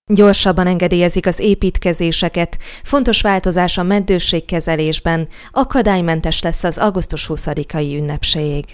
Gyorsabban engedélyezik az építkezéseket, fontos változás a meddőségkezelésben, akadálymentes lesz az augusztus 20-ai ünnepség.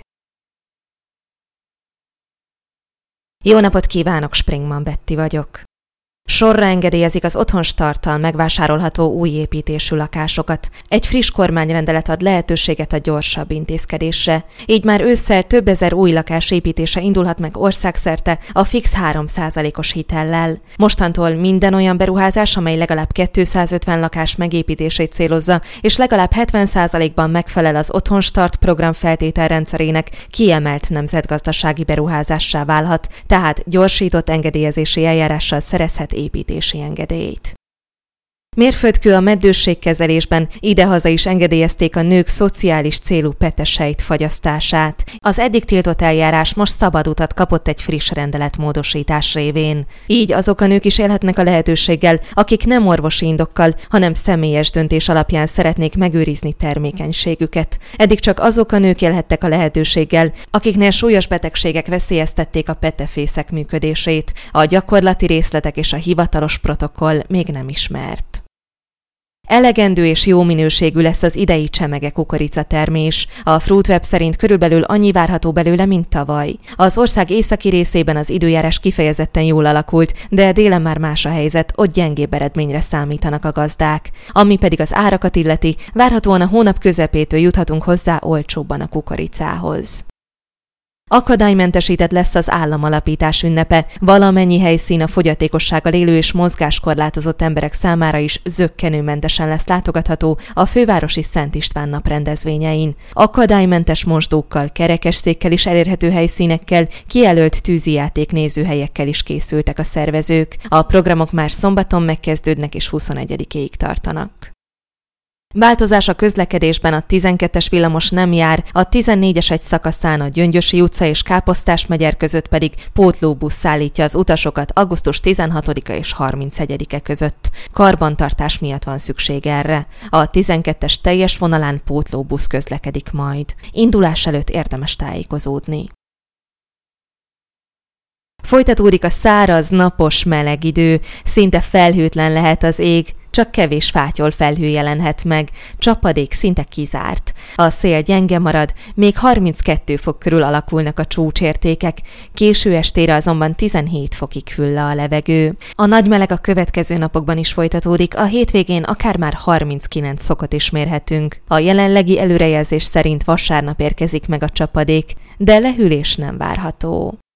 Jó napot kívánok, Springman Betty vagyok. Sorra engedélyezik az otthonstarttal megvásárolható új építésű lakásokat. Egy friss kormányrendelet ad lehetőséget a gyorsabb intézkedésre. Így már ősszel több ezer új lakás építése indulhat meg országszerte a fix 3%-os hitellel. Mostantól minden olyan beruházás, amely legalább 250 lakás megépítését célozza, és legalább 70%-ban megfelel az otthonstart program feltételrendszerének, kiemelt nemzetgazdasági beruházássá válhat, tehát gyorsított engedélyezési eljárással szerezhet építési engedélyt. Mérföldkő a meddőségkezelésben, idehaza is engedélyezték a nők szociális célú petesejt fagyasztását. Az eddig tiltott eljárás most szabad utat kapott egy friss rendeletmódosítás révén. Így azok a nők is élhetnek a lehetőséggel, akik nem orvosi indokkal, hanem személyes döntés alapján szeretnék megőrizni termékenységüket. Eddig csak azok a nők élhettek a lehetőséggel, akiknél súlyos betegségek veszélyeztették a petefészek működését. A gyakorlati részletek és a hivatalos protokoll még nem ismert. Elegendő és jó minőségű lesz az idei csemege kukoricatermés. A Fruitweb szerint körülbelül annyi várható belőle, mint tavaly. Az ország északi részében az időjárás kifejezetten jól alakult, de délen már más a helyzet, ott gyengébb eredményre számítanak a gazdák. Ami pedig az árakat illeti, várhatóan a hónap közepétől juthatunk hozzá olcsóbban a kukoricához. Akadálymentesített lesz az államalapítás ünnepe, valamennyi helyszín a fogyatékossággal élő és mozgáskorlátozott emberek számára is zökkenőmentesen lesz látogatható a fővárosi Szent István nap rendezvényein. Akadálymentes mosdókkal, kerekesszékkel is elérhető helyszínekkel, kijelölt tűzijáték nézőhelyekkel is készültek a szervezők. A programok már szombaton megkezdődnek és 21-ig tartanak. Változás a közlekedésben, a 12-es villamos nem jár, a 14-es egy szakaszán a Gyöngyösi utca és Káposztás megyer között pedig pótlóbusz szállítja az utasokat augusztus 16-a és 31-e között. Karbantartás miatt van szükség erre. A 12-es teljes vonalán pótlóbusz közlekedik majd. Indulás előtt érdemes tájékozódni. Folytatódik a száraz, napos, meleg idő, szinte felhőtlen lehet az ég, csak kevés fátyol felhő jelenhet meg, csapadék szinte kizárt. A szél gyenge marad, még 32 fok körül alakulnak a csúcsértékek, késő estére azonban 17 fokig hűl le a levegő. A nagy meleg a következő napokban is folytatódik, a hétvégén akár már 39 fokot is mérhetünk. A jelenlegi előrejelzés szerint vasárnap érkezik meg a csapadék, de lehűlés nem várható.